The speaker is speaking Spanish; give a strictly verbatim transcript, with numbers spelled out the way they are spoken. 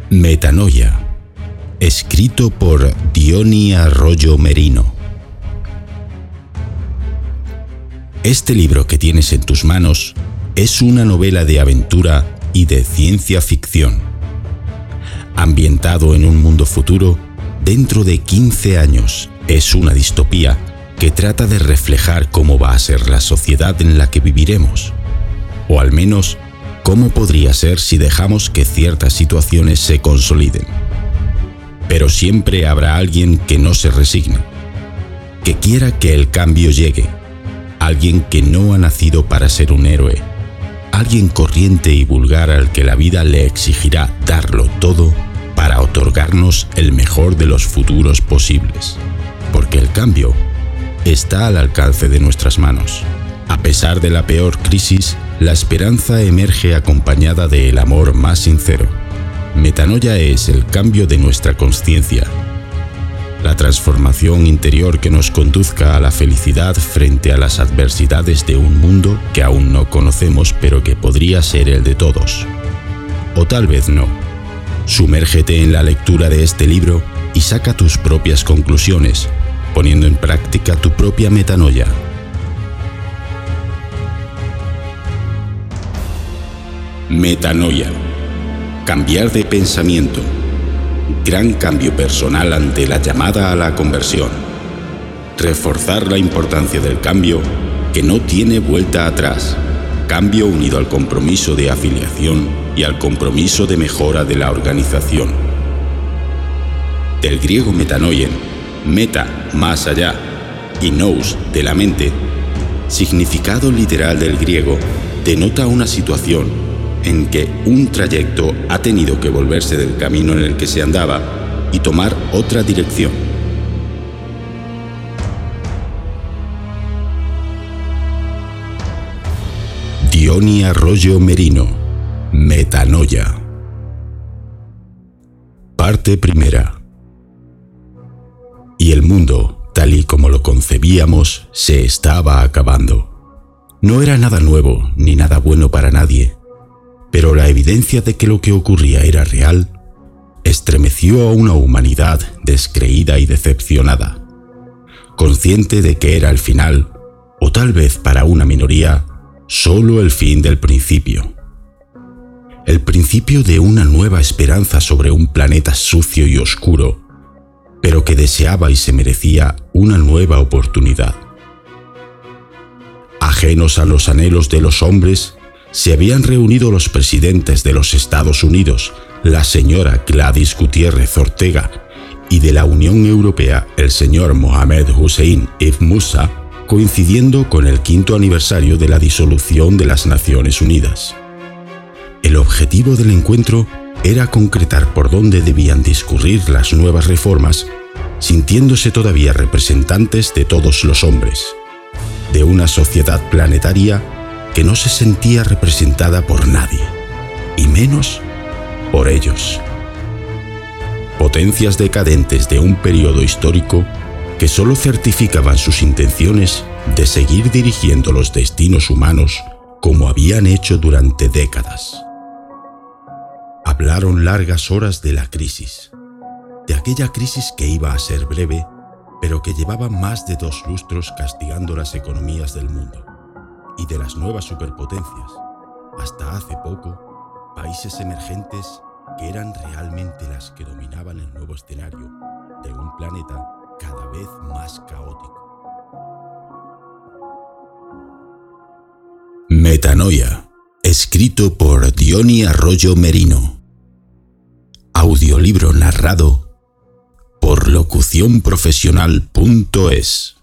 Metanoia, escrito por Diony Arroyo Merino. Este libro que tienes en tus manos es una novela de aventura y de ciencia ficción. Ambientado en un mundo futuro, dentro de quince años, es una distopía que trata de reflejar cómo va a ser la sociedad en la que viviremos, o al menos cómo podría ser si dejamos que ciertas situaciones se consoliden. Pero siempre habrá alguien que no se resigne, que quiera que el cambio llegue, alguien que no ha nacido para ser un héroe, alguien corriente y vulgar al que la vida le exigirá darlo todo para otorgarnos el mejor de los futuros posibles. Porque el cambio está al alcance de nuestras manos. A pesar de la peor crisis, la esperanza emerge acompañada del amor más sincero. Metanoia es el cambio de nuestra consciencia, la transformación interior que nos conduzca a la felicidad frente a las adversidades de un mundo que aún no conocemos, pero que podría ser el de todos. O tal vez no. Sumérgete en la lectura de este libro y saca tus propias conclusiones, poniendo en práctica tu propia metanoia. Metanoia. Cambiar de pensamiento. Gran cambio personal ante la llamada a la conversión. Reforzar la importancia del cambio que no tiene vuelta atrás. Cambio unido al compromiso de afiliación y al compromiso de mejora de la organización. Del griego metanoien, meta, más allá, y nous, de la mente, significado literal del griego, denota una situación en que un trayecto ha tenido que volverse del camino en el que se andaba y tomar otra dirección. Diony Arroyo Merino, Metanoia. Parte primera. Y el mundo, tal y como lo concebíamos, se estaba acabando. No era nada nuevo ni nada bueno para nadie, pero la evidencia de que lo que ocurría era real estremeció a una humanidad descreída y decepcionada, consciente de que era el final, o tal vez para una minoría, solo el fin del principio. El principio de una nueva esperanza sobre un planeta sucio y oscuro, pero que deseaba y se merecía una nueva oportunidad. Ajenos a los anhelos de los hombres, se habían reunido los presidentes de los Estados Unidos, la señora Gladys Gutiérrez Ortega, y de la Unión Europea, el señor Mohamed Hussein Ibn Musa, coincidiendo con el quinto aniversario de la disolución de las Naciones Unidas. El objetivo del encuentro era concretar por dónde debían discurrir las nuevas reformas, sintiéndose todavía representantes de todos los hombres, de una sociedad planetaria que no se sentía representada por nadie, y menos por ellos. Potencias decadentes de un periodo histórico que solo certificaban sus intenciones de seguir dirigiendo los destinos humanos como habían hecho durante décadas. Hablaron largas horas de la crisis, de aquella crisis que iba a ser breve, pero que llevaba más de dos lustros castigando las economías del mundo, y de las nuevas superpotencias, hasta hace poco, países emergentes que eran realmente las que dominaban el nuevo escenario de un planeta cada vez más caótico. Metanoia, escrito por Diony Arroyo Merino. Audiolibro narrado por locución profesional punto es.